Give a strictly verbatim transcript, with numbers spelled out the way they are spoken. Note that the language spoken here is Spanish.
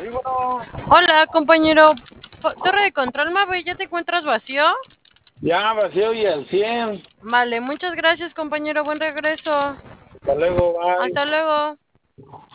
Sí, bueno, Hola, compañero. Po- Torre de control, Mabe, ¿ya te encuentras vacío? ya vacío y al cien. Vale, muchas gracias, compañero. Buen regreso. Hasta luego, bye. Hasta luego.